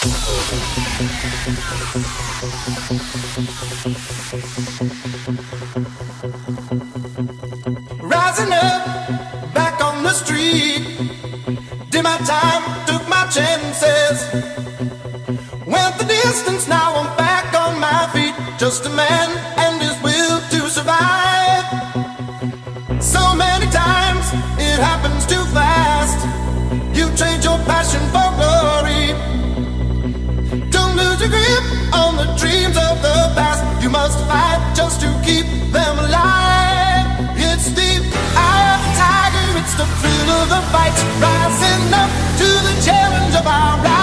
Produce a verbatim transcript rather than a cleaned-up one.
Rising up, back on the street. Did my time, took my chances. Went the distance, now I'm back on my feet. Just a man and his will to survive. So many times, it happens too fast. You trade your passion for glory. Don't lose your grip on the dreams of the past. You must fight just to keep them alive. It's the eye of the tiger, it's the thrill of the fight. Rising up to the challenge of our lives.